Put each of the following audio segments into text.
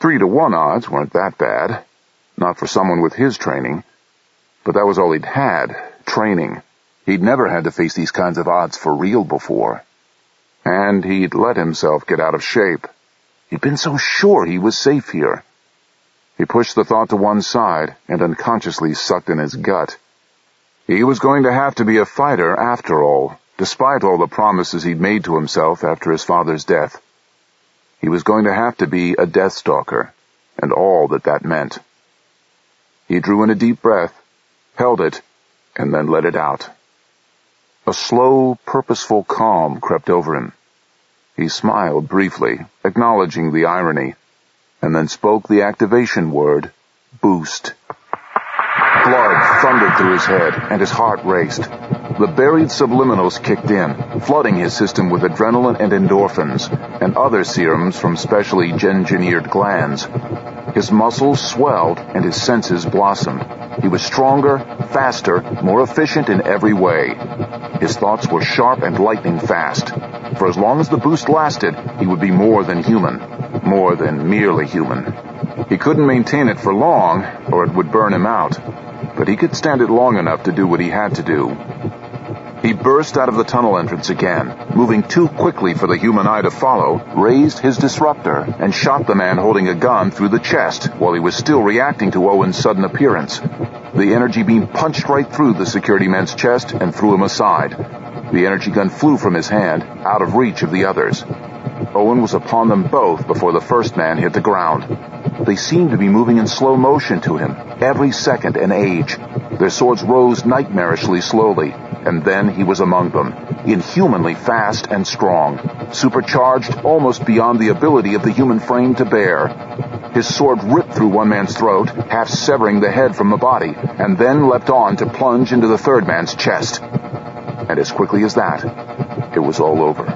3-to-1 odds weren't that bad. Not for someone with his training. But that was all he'd had, training. He'd never had to face these kinds of odds for real before. And he'd let himself get out of shape. He'd been so sure he was safe here. He pushed the thought to one side and unconsciously sucked in his gut. He was going to have to be a fighter after all, despite all the promises he'd made to himself after his father's death. He was going to have to be a Deathstalker, and all that meant. He drew in a deep breath, held it, and then let it out. A slow, purposeful calm crept over him. He smiled briefly, acknowledging the irony, and then spoke the activation word, boost. Blood thundered through his head, and his heart raced. The buried subliminals kicked in, flooding his system with adrenaline and endorphins, and other serums from specially engineered glands. His muscles swelled, and his senses blossomed. He was stronger, faster, more efficient in every way. His thoughts were sharp and lightning fast. For as long as the boost lasted, he would be more than human, more than merely human. He couldn't maintain it for long, or it would burn him out, but he could stand it long enough to do what he had to do. He burst out of the tunnel entrance again, moving too quickly for the human eye to follow, raised his disruptor, and shot the man holding a gun through the chest while he was still reacting to Owen's sudden appearance. The energy beam punched right through the security man's chest and threw him aside. The energy gun flew from his hand, out of reach of the others. Owen was upon them both before the first man hit the ground. They seemed to be moving in slow motion to him, every second an age. Their swords rose nightmarishly slowly, and then he was among them, inhumanly fast and strong, supercharged almost beyond the ability of the human frame to bear. His sword ripped through one man's throat, half severing the head from the body, and then leapt on to plunge into the third man's chest. And as quickly as that, it was all over.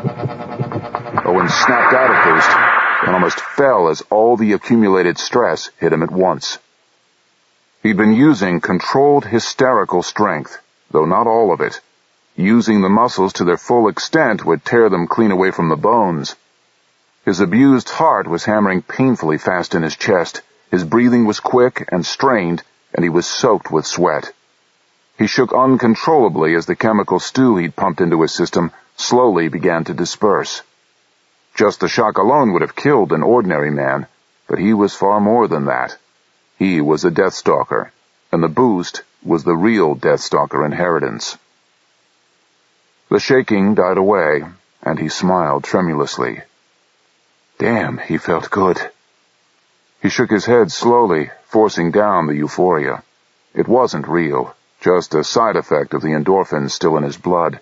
Owen snapped out of boost and almost fell as all the accumulated stress hit him at once. He'd been using controlled hysterical strength, though not all of it. Using the muscles to their full extent would tear them clean away from the bones. His abused heart was hammering painfully fast in his chest. His breathing was quick and strained, and he was soaked with sweat. He shook uncontrollably as the chemical stew he'd pumped into his system slowly began to disperse. Just the shock alone would have killed an ordinary man, but he was far more than that. He was a Deathstalker, and the boost was the real Deathstalker inheritance. The shaking died away, and he smiled tremulously. Damn, he felt good. He shook his head slowly, forcing down the euphoria. It wasn't real, just a side effect of the endorphins still in his blood.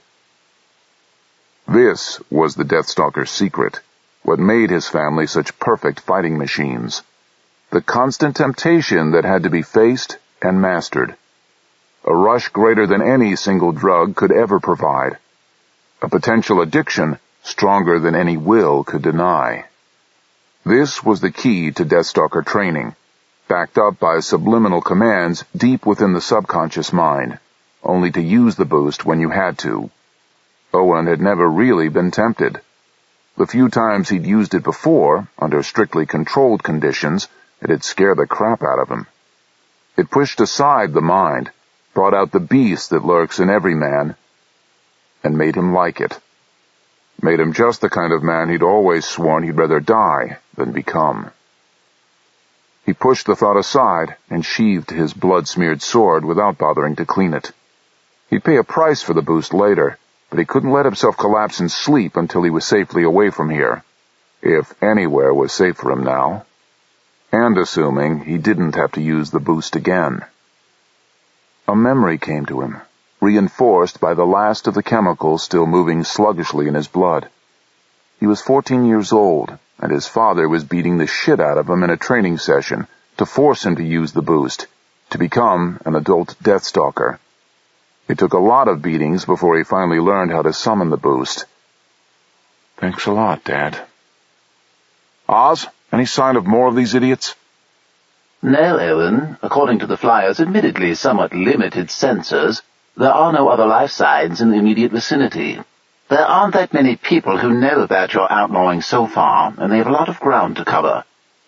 This was the Deathstalker's secret, what made his family such perfect fighting machines. The constant temptation that had to be faced and mastered. A rush greater than any single drug could ever provide. A potential addiction stronger than any will could deny. This was the key to Deathstalker training, backed up by subliminal commands deep within the subconscious mind, only to use the boost when you had to. Owen had never really been tempted. The few times he'd used it before, under strictly controlled conditions, it had scared the crap out of him. It pushed aside the mind, brought out the beast that lurks in every man, and made him like it. Made him just the kind of man he'd always sworn he'd rather die than become. He pushed the thought aside and sheathed his blood-smeared sword without bothering to clean it. He'd pay a price for the boost later, but he couldn't let himself collapse in sleep until he was safely away from here, if anywhere was safe for him now, and assuming he didn't have to use the boost again. A memory came to him, reinforced by the last of the chemicals still moving sluggishly in his blood. He was 14 years old, and his father was beating the shit out of him in a training session to force him to use the boost, to become an adult Deathstalker. It took a lot of beatings before he finally learned how to summon the boost. Thanks a lot, Dad. Oz, any sign of more of these idiots? No, Owen. According to the Flyer's admittedly somewhat limited sensors, there are no other life signs in the immediate vicinity. There aren't that many people who know about your outlawing so far, and they have a lot of ground to cover.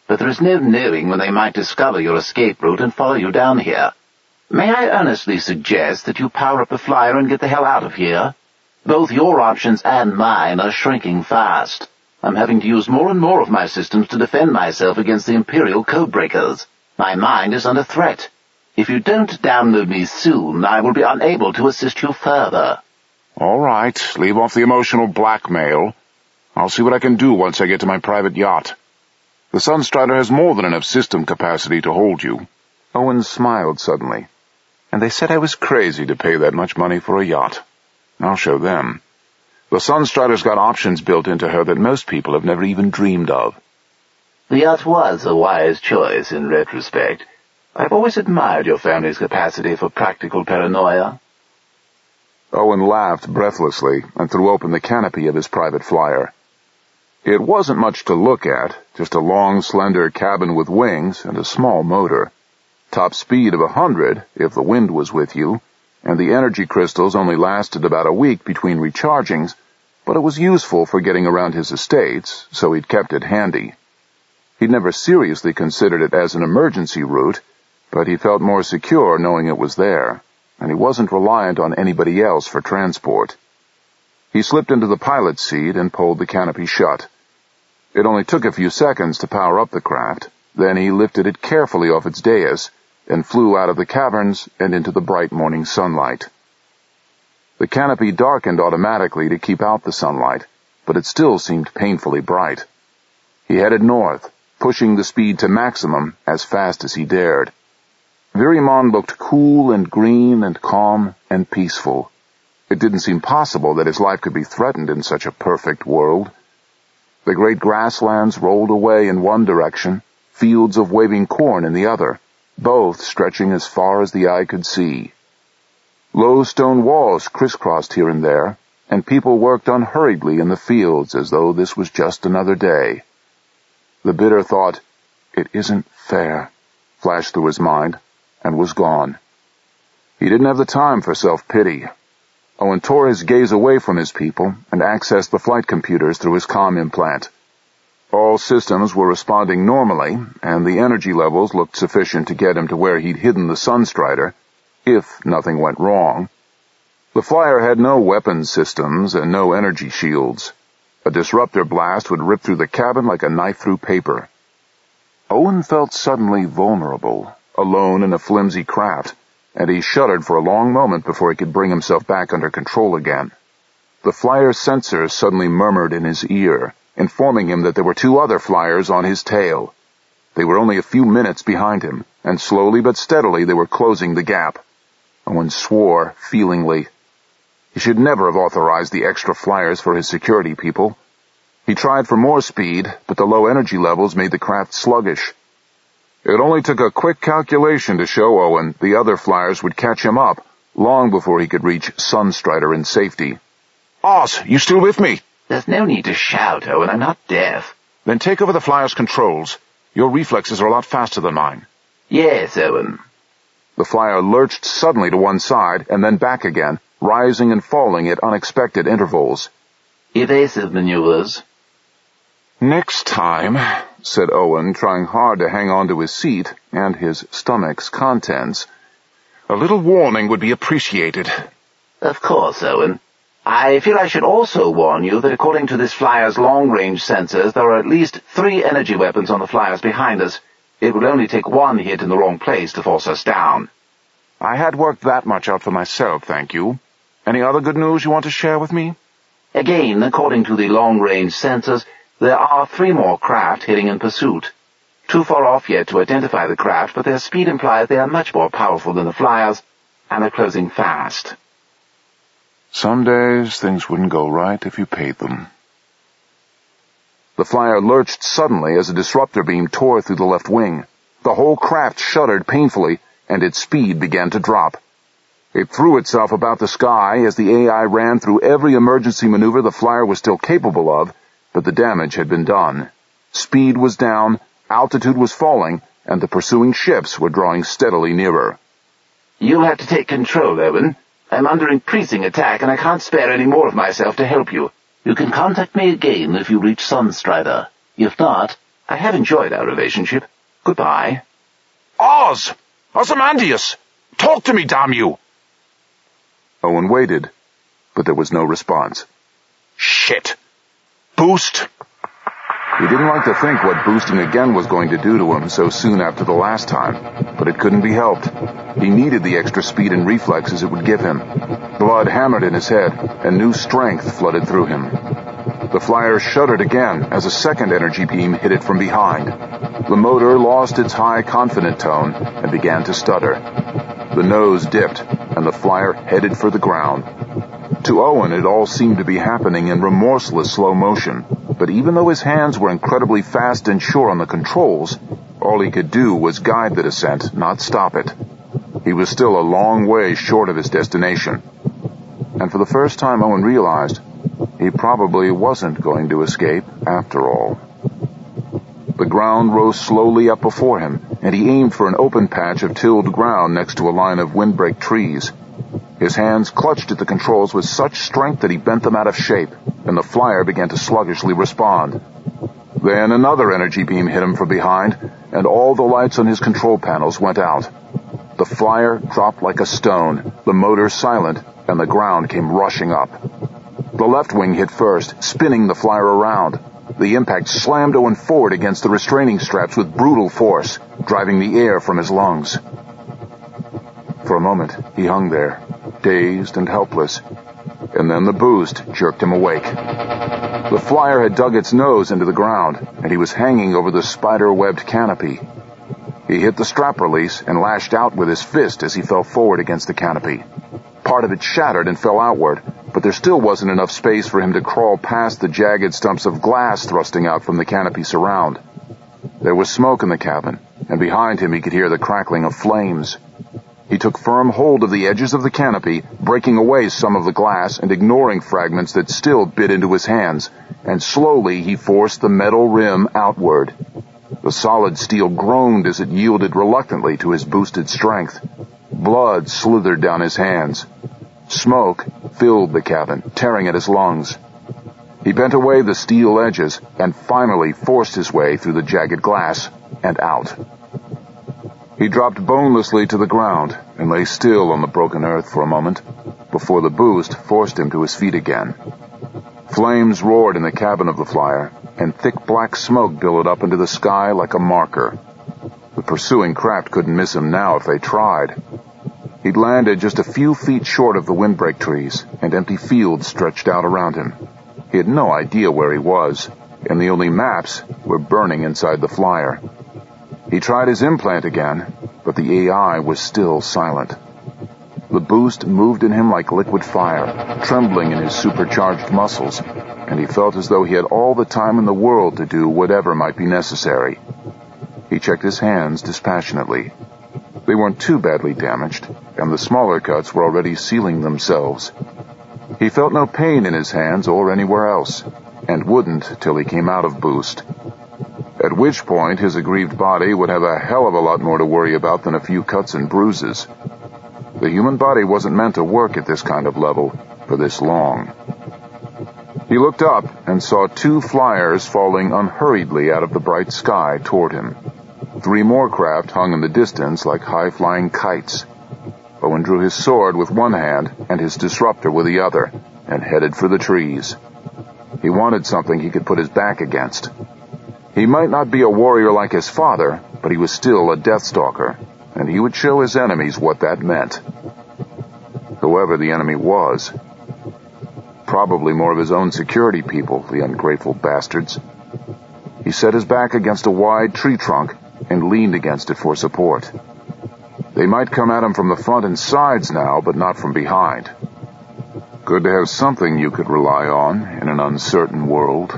but there is no knowing when they might discover your escape route and follow you down here. May I earnestly suggest that you power up the flyer and get the hell out of here? Both your options and mine are shrinking fast. I'm having to use more and more of my systems to defend myself against the Imperial codebreakers. My mind is under threat. If you don't download me soon, I will be unable to assist you further. All right, leave off the emotional blackmail. I'll see what I can do once I get to my private yacht. The Sunstrider has more than enough system capacity to hold you. Owen smiled suddenly. And they said I was crazy to pay that much money for a yacht. I'll show them. The Sunstrider's got options built into her that most people have never even dreamed of. The yacht was a wise choice in retrospect. I've always admired your family's capacity for practical paranoia. Owen laughed breathlessly and threw open the canopy of his private flyer. It wasn't much to look at, just a long, slender cabin with wings and a small motor. Top speed of 100 if the wind was with you, and the energy crystals only lasted about a week between rechargings, but it was useful for getting around his estates, so he'd kept it handy. He'd never seriously considered it as an emergency route, but he felt more secure knowing it was there, and he wasn't reliant on anybody else for transport. He slipped into the pilot's seat and pulled the canopy shut. It only took a few seconds to power up the craft, then he lifted it carefully off its dais and flew out of the caverns and into the bright morning sunlight. The canopy darkened automatically to keep out the sunlight, but it still seemed painfully bright. He headed north, pushing the speed to maximum as fast as he dared. Virimon looked cool and green and calm and peaceful. It didn't seem possible that his life could be threatened in such a perfect world. The great grasslands rolled away in one direction, fields of waving corn in the other, both stretching as far as the eye could see. Low stone walls crisscrossed here and there, and people worked unhurriedly in the fields as though this was just another day. The bitter thought, "It isn't fair," flashed through his mind, and was gone. He didn't have the time for self-pity. Owen tore his gaze away from his people and accessed the flight computers through his comm implant. All systems were responding normally, and the energy levels looked sufficient to get him to where he'd hidden the Sunstrider, if nothing went wrong. The flyer had no weapons systems and no energy shields. A disruptor blast would rip through the cabin like a knife through paper. Owen felt suddenly vulnerable, alone in a flimsy craft, and he shuddered for a long moment before he could bring himself back under control again. The flyer's sensors suddenly murmured in his ear, informing him that there were two other flyers on his tail. They were only a few minutes behind him, and slowly but steadily they were closing the gap. Owen swore feelingly. He should never have authorized the extra flyers for his security people. He tried for more speed, but the low energy levels made the craft sluggish. It only took a quick calculation to show Owen the other flyers would catch him up long before he could reach Sunstrider in safety. "Oz, you still with me?" There's no need to shout, Owen. I'm not deaf. "Then take over the flyer's controls. Your reflexes are a lot faster than mine." Yes, Owen. The flyer lurched suddenly to one side and then back again, rising and falling at unexpected intervals. Evasive maneuvers. "Next time," said Owen, trying hard to hang on to his seat and his stomach's contents, "a little warning would be appreciated." Of course, Owen. I feel I should also warn you that according to this flyer's long-range sensors, there are at least 3 energy weapons on the flyers behind us. It would only take one hit in the wrong place to force us down. I had worked that much out for myself, thank you. Any other good news you want to share with me? Again, according to the long-range sensors, there are 3 more craft heading in pursuit. Too far off yet to identify the craft, but their speed implies they are much more powerful than the flyers, and they're closing fast. Some days things wouldn't go right if you paid them. The flyer lurched suddenly as a disruptor beam tore through the left wing. The whole craft shuddered painfully, and its speed began to drop. It threw itself about the sky as the AI ran through every emergency maneuver the flyer was still capable of, but the damage had been done. Speed was down, altitude was falling, and the pursuing ships were drawing steadily nearer. You'll have to take control, Owen. I'm under increasing attack, and I can't spare any more of myself to help you. You can contact me again if you reach Sunstrider. If not, I have enjoyed our relationship. Goodbye. Oz! Ozymandias! Talk to me, damn you! Owen waited, but there was no response. Shit. Boost! He didn't like to think what boosting again was going to do to him so soon after the last time, but it couldn't be helped. He needed the extra speed and reflexes it would give him. Blood hammered in his head, and new strength flooded through him. The flyer shuddered again as a second energy beam hit it from behind. The motor lost its high, confident tone and began to stutter. The nose dipped, and the flyer headed for the ground. To Owen, it all seemed to be happening in remorseless slow motion, but even though his hands were incredibly fast and sure on the controls, all he could do was guide the descent, not stop it. He was still a long way short of his destination. And for the first time, Owen realized he probably wasn't going to escape after all. The ground rose slowly up before him, and he aimed for an open patch of tilled ground next to a line of windbreak trees. His hands clutched at the controls with such strength that he bent them out of shape, and the flyer began to sluggishly respond. Then another energy beam hit him from behind, and all the lights on his control panels went out. The flyer dropped like a stone, the motor silent, and the ground came rushing up. The left wing hit first, spinning the flyer around. The impact slammed Owen forward against the restraining straps with brutal force, driving the air from his lungs. For a moment, he hung there, dazed and helpless, and then the boost jerked him awake. The flyer had dug its nose into the ground, and he was hanging over the spider-webbed canopy. He hit the strap release and lashed out with his fist as he fell forward against the canopy. Part of it shattered and fell outward, but there still wasn't enough space for him to crawl past the jagged stumps of glass thrusting out from the canopy surround. There was smoke in the cabin, and behind him he could hear the crackling of flames. He took firm hold of the edges of the canopy, breaking away some of the glass and ignoring fragments that still bit into his hands, and slowly he forced the metal rim outward. The solid steel groaned as it yielded reluctantly to his boosted strength. Blood slithered down his hands. Smoke filled the cabin, tearing at his lungs. He bent away the steel edges and finally forced his way through the jagged glass and out. He dropped bonelessly to the ground and lay still on the broken earth for a moment before the boost forced him to his feet again. Flames roared in the cabin of the flyer, and thick black smoke billowed up into the sky like a marker. The pursuing craft couldn't miss him now if they tried. He'd landed just a few feet short of the windbreak trees, and empty fields stretched out around him. He had no idea where he was, and the only maps were burning inside the flyer. He tried his implant again, but the AI was still silent. The boost moved in him like liquid fire, trembling in his supercharged muscles, and he felt as though he had all the time in the world to do whatever might be necessary. He checked his hands dispassionately. They weren't too badly damaged, and the smaller cuts were already sealing themselves. He felt no pain in his hands or anywhere else, and wouldn't till he came out of boost. At which point his aggrieved body would have a hell of a lot more to worry about than a few cuts and bruises. The human body wasn't meant to work at this kind of level for this long. He looked up and saw 2 flyers falling unhurriedly out of the bright sky toward him. 3 more craft hung in the distance like high-flying kites. Owen drew his sword with one hand and his disruptor with the other, and headed for the trees. He wanted something he could put his back against. He might not be a warrior like his father, but he was still a Deathstalker, and he would show his enemies what that meant. Whoever the enemy was. Probably more of his own security people, the ungrateful bastards. He set his back against a wide tree trunk and leaned against it for support. They might come at him from the front and sides now, but not from behind. Good to have something you could rely on in an uncertain world.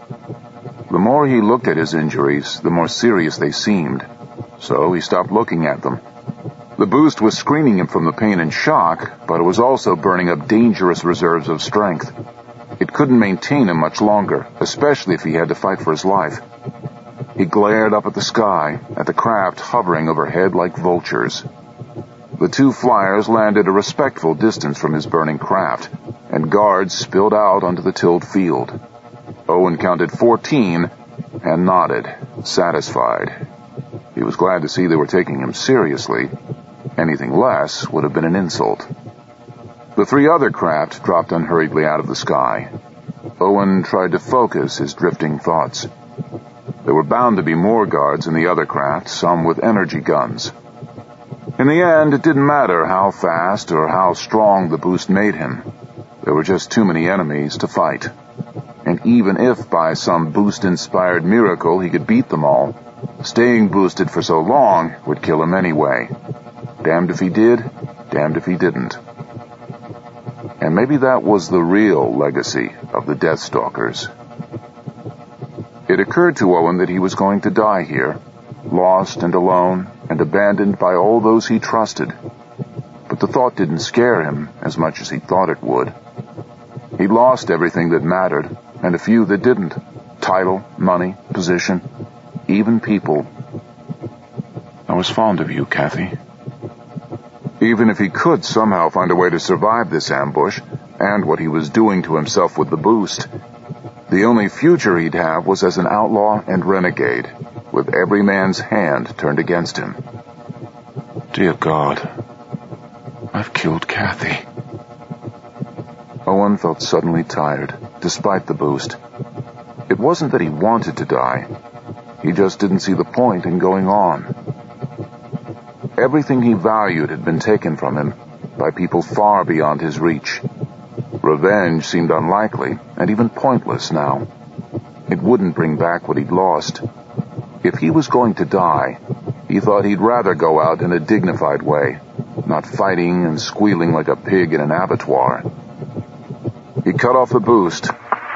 The more he looked at his injuries, the more serious they seemed, so he stopped looking at them. The boost was screening him from the pain and shock, but it was also burning up dangerous reserves of strength. It couldn't maintain him much longer, especially if he had to fight for his life. He glared up at the sky, at the craft hovering overhead like vultures. The 2 flyers landed a respectful distance from his burning craft, and guards spilled out onto the tilled field. Owen counted 14 and nodded, satisfied. He was glad to see they were taking him seriously. Anything less would have been an insult. The 3 other craft dropped unhurriedly out of the sky. Owen tried to focus his drifting thoughts. There were bound to be more guards in the other craft, some with energy guns. In the end, it didn't matter how fast or how strong the boost made him. There were just too many enemies to fight. And even if by some boost-inspired miracle he could beat them all, staying boosted for so long would kill him anyway. Damned if he did, damned if he didn't. And maybe that was the real legacy of the Deathstalkers. It occurred to Owen that he was going to die here, lost and alone and abandoned by all those he trusted. But the thought didn't scare him as much as he thought it would. He'd lost everything that mattered, and a few that didn't. Title, money, position, even people. I was fond of you, Kathy. Even if he could somehow find a way to survive this ambush, and what he was doing to himself with the boost, the only future he'd have was as an outlaw and renegade, with every man's hand turned against him. Dear God, I've killed Kathy. Owen felt suddenly tired, despite the boost. It wasn't that he wanted to die. He just didn't see the point in going on. Everything he valued had been taken from him by people far beyond his reach. Revenge seemed unlikely and even pointless now. It wouldn't bring back what he'd lost. If he was going to die, he thought he'd rather go out in a dignified way, not fighting and squealing like a pig in an abattoir. He cut off the boost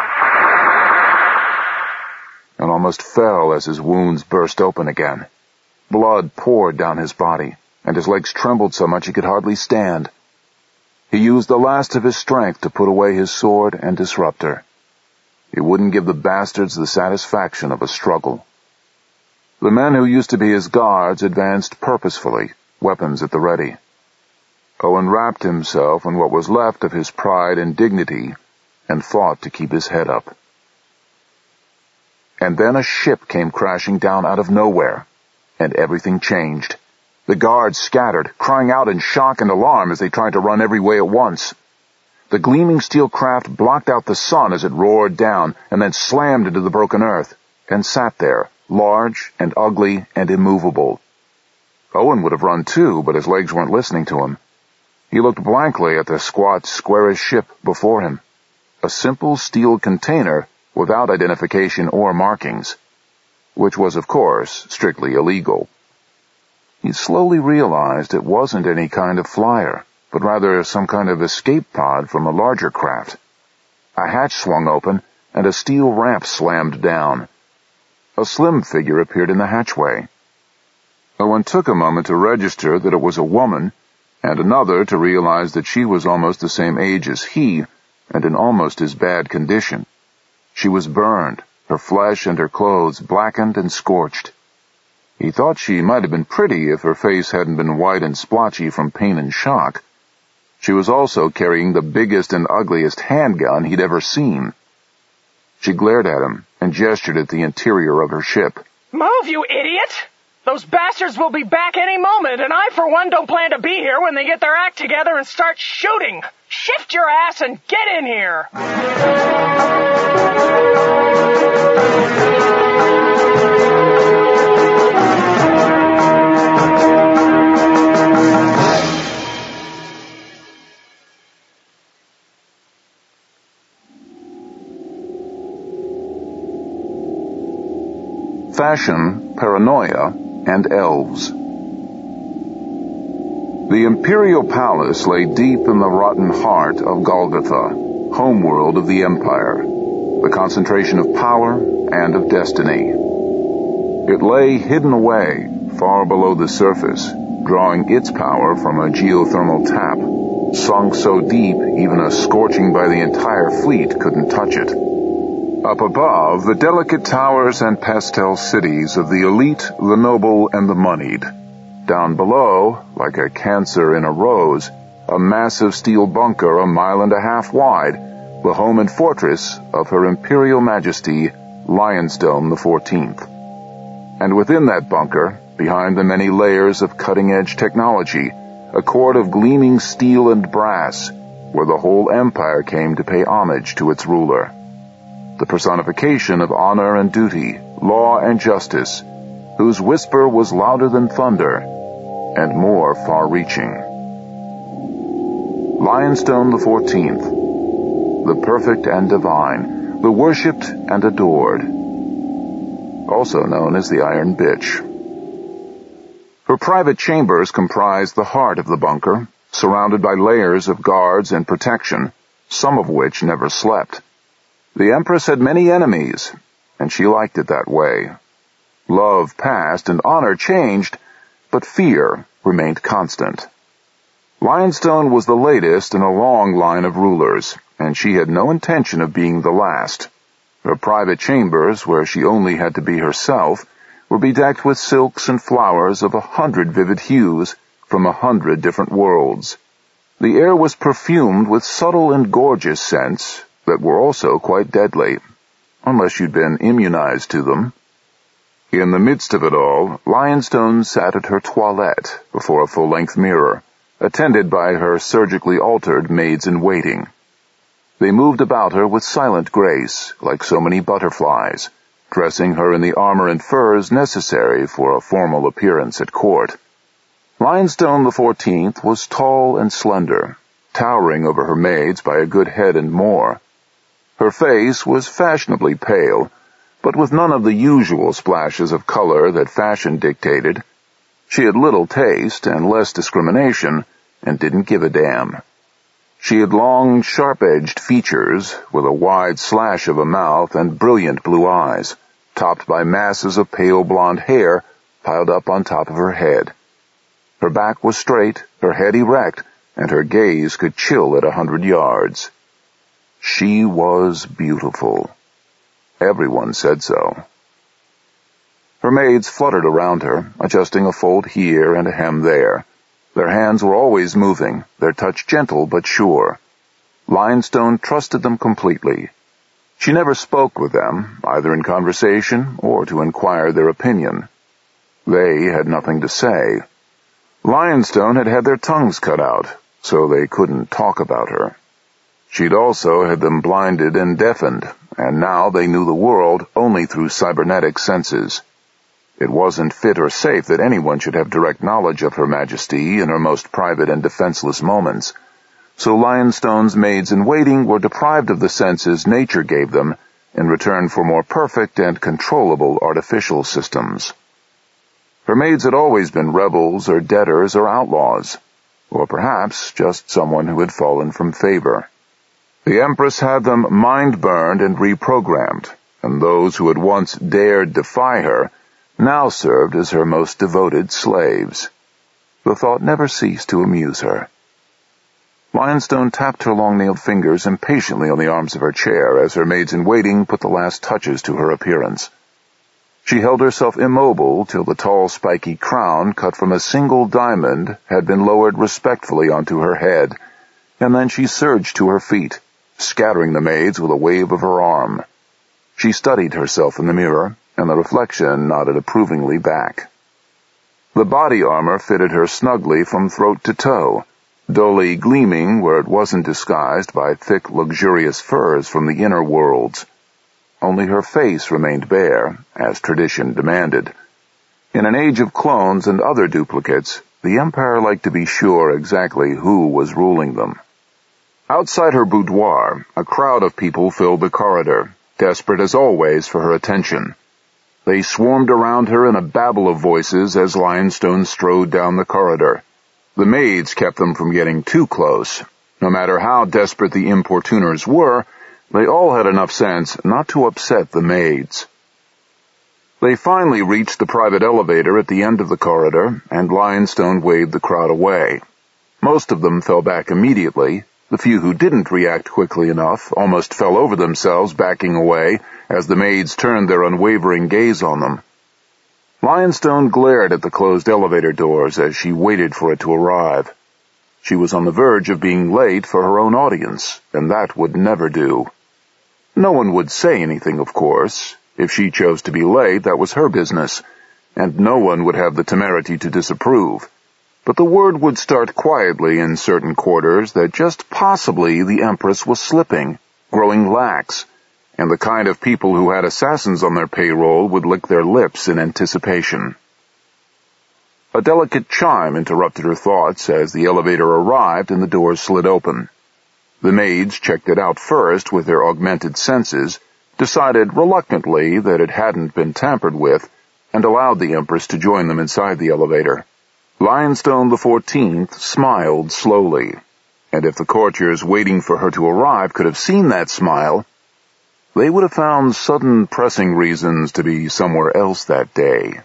and almost fell as his wounds burst open again. Blood poured down his body, and his legs trembled so much he could hardly stand. He used the last of his strength to put away his sword and disruptor. He wouldn't give the bastards the satisfaction of a struggle. The men who used to be his guards advanced purposefully, weapons at the ready. Owen wrapped himself in what was left of his pride and dignity and fought to keep his head up. And then a ship came crashing down out of nowhere, and everything changed. The guards scattered, crying out in shock and alarm as they tried to run every way at once. The gleaming steel craft blocked out the sun as it roared down and then slammed into the broken earth, and sat there, large and ugly and immovable. Owen would have run too, but his legs weren't listening to him. He looked blankly at the squat, squarish ship before him. A simple steel container without identification or markings, which was, of course, strictly illegal. He slowly realized it wasn't any kind of flyer, but rather some kind of escape pod from a larger craft. A hatch swung open, and a steel ramp slammed down. A slim figure appeared in the hatchway. Owen took a moment to register that it was a woman, and another to realize that she was almost the same age as he, and in almost as bad condition. She was burned, her flesh and her clothes blackened and scorched. He thought she might have been pretty if her face hadn't been white and splotchy from pain and shock. She was also carrying the biggest and ugliest handgun he'd ever seen. She glared at him and gestured at the interior of her ship. Move, you idiot! Those bastards will be back any moment, and I, for one, don't plan to be here when they get their act together and start shooting. Shift your ass and get in here! Fashion, paranoia, and elves. The Imperial Palace lay deep in the rotten heart of Golgotha, homeworld of the Empire, the concentration of power and of destiny. It lay hidden away, far below the surface, drawing its power from a geothermal tap, sunk so deep even a scorching by the entire fleet couldn't touch it. Up above, the delicate towers and pastel cities of the elite, the noble, and the moneyed. Down below, like a cancer in a rose, a massive steel bunker 1.5 miles wide, the home and fortress of Her Imperial Majesty, Lionstone XIV. And within that bunker, behind the many layers of cutting-edge technology, a court of gleaming steel and brass, where the whole empire came to pay homage to its ruler. The personification of honor and duty, law and justice, whose whisper was louder than thunder, and more far-reaching. Lionstone the 14th, the perfect and divine, the worshipped and adored, also known as the Iron Bitch. Her private chambers comprised the heart of the bunker, surrounded by layers of guards and protection, some of which never slept. The Empress had many enemies, and she liked it that way. Love passed and honor changed, but fear remained constant. Lionstone was the latest in a long line of rulers, and she had no intention of being the last. Her private chambers, where she only had to be herself, were bedecked with silks and flowers of 100 vivid hues from 100 different worlds. The air was perfumed with subtle and gorgeous scents that were also quite deadly, unless you'd been immunized to them. In the midst of it all, Lionstone sat at her toilette before a full-length mirror, attended by her surgically altered maids-in-waiting. They moved about her with silent grace, like so many butterflies, dressing her in the armor and furs necessary for a formal appearance at court. Lionstone the 14th was tall and slender, towering over her maids by a good head and more. Her face was fashionably pale, but with none of the usual splashes of color that fashion dictated. She had little taste and less discrimination, and didn't give a damn. She had long, sharp-edged features, with a wide slash of a mouth and brilliant blue eyes, topped by masses of pale blonde hair piled up on top of her head. Her back was straight, her head erect, and her gaze could chill at 100 yards. She was beautiful. Everyone said so. Her maids fluttered around her, adjusting a fold here and a hem there. Their hands were always moving, their touch gentle but sure. Lionstone trusted them completely. She never spoke with them, either in conversation or to inquire their opinion. They had nothing to say. Lionstone had had their tongues cut out, so they couldn't talk about her. She'd also had them blinded and deafened, and now they knew the world only through cybernetic senses. It wasn't fit or safe that anyone should have direct knowledge of Her Majesty in her most private and defenseless moments, so Lionstone's maids-in-waiting were deprived of the senses nature gave them in return for more perfect and controllable artificial systems. Her maids had always been rebels or debtors or outlaws, or perhaps just someone who had fallen from favor. The Empress had them mind-burned and reprogrammed, and those who had once dared defy her now served as her most devoted slaves. The thought never ceased to amuse her. Lionstone tapped her long-nailed fingers impatiently on the arms of her chair as her maids-in-waiting put the last touches to her appearance. She held herself immobile till the tall, spiky crown cut from a single diamond had been lowered respectfully onto her head, and then she surged to her feet, scattering the maids with a wave of her arm. She studied herself in the mirror, and the reflection nodded approvingly back. The body armor fitted her snugly from throat to toe, dully gleaming where it wasn't disguised by thick, luxurious furs from the inner worlds. Only her face remained bare, as tradition demanded. In an age of clones and other duplicates, the Empire liked to be sure exactly who was ruling them. Outside her boudoir, a crowd of people filled the corridor, desperate as always for her attention. They swarmed around her in a babble of voices as Lionstone strode down the corridor. The maids kept them from getting too close. No matter how desperate the importuners were, they all had enough sense not to upset the maids. They finally reached the private elevator at the end of the corridor, and Lionstone waved the crowd away. Most of them fell back immediately. The few who didn't react quickly enough almost fell over themselves backing away as the maids turned their unwavering gaze on them. Lionstone glared at the closed elevator doors as she waited for it to arrive. She was on the verge of being late for her own audience, and that would never do. No one would say anything, of course. If she chose to be late, that was her business, and no one would have the temerity to disapprove. But the word would start quietly in certain quarters that just possibly the Empress was slipping, growing lax, and the kind of people who had assassins on their payroll would lick their lips in anticipation. A delicate chime interrupted her thoughts as the elevator arrived and the doors slid open. The maids checked it out first with their augmented senses, decided reluctantly that it hadn't been tampered with, and allowed the Empress to join them inside the elevator. Lionstone XIV smiled slowly, and if the courtiers waiting for her to arrive could have seen that smile, they would have found sudden pressing reasons to be somewhere else that day.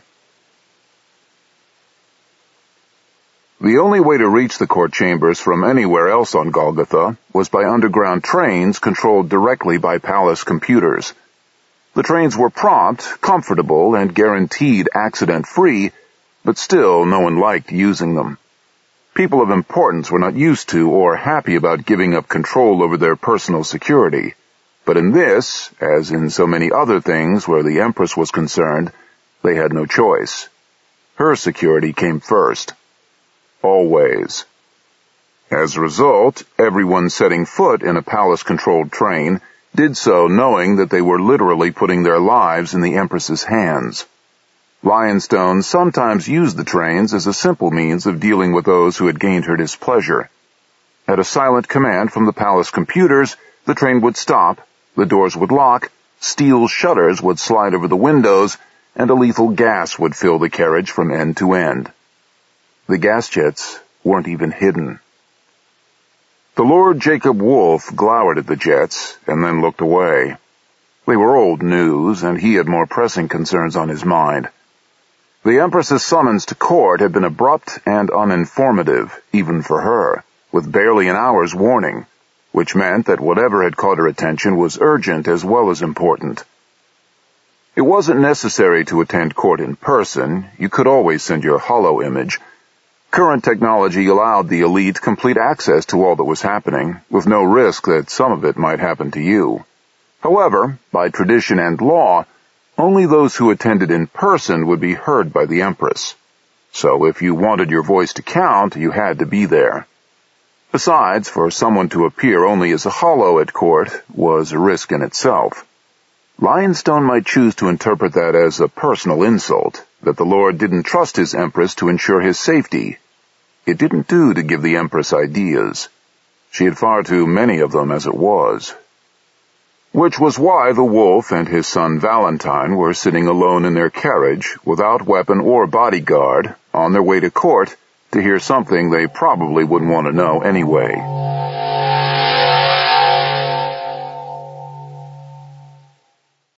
The only way to reach the court chambers from anywhere else on Golgotha was by underground trains controlled directly by palace computers. The trains were prompt, comfortable, and guaranteed accident-free, but still no one liked using them. People of importance were not used to or happy about giving up control over their personal security. But in this, as in so many other things where the Empress was concerned, they had no choice. Her security came first. Always. As a result, everyone setting foot in a palace-controlled train did so knowing that they were literally putting their lives in the Empress's hands. Lionstone sometimes used the trains as a simple means of dealing with those who had gained her displeasure. At a silent command from the palace computers, the train would stop, the doors would lock, steel shutters would slide over the windows, and a lethal gas would fill the carriage from end to end. The gas jets weren't even hidden. The Lord Jacob Wolf glowered at the jets and then looked away. They were old news, and he had more pressing concerns on his mind. The Empress's summons to court had been abrupt and uninformative, even for her, with barely an hour's warning, which meant that whatever had caught her attention was urgent as well as important. It wasn't necessary to attend court in person. You could always send your holo image. Current technology allowed the elite complete access to all that was happening, with no risk that some of it might happen to you. However, by tradition and law, only those who attended in person would be heard by the Empress. So if you wanted your voice to count, you had to be there. Besides, for someone to appear only as a holo at court was a risk in itself. Lionstone might choose to interpret that as a personal insult, that the Lord didn't trust his Empress to ensure his safety. It didn't do to give the Empress ideas. She had far too many of them as it was. Which was why the wolf and his son Valentine were sitting alone in their carriage, without weapon or bodyguard, on their way to court, to hear something they probably wouldn't want to know anyway.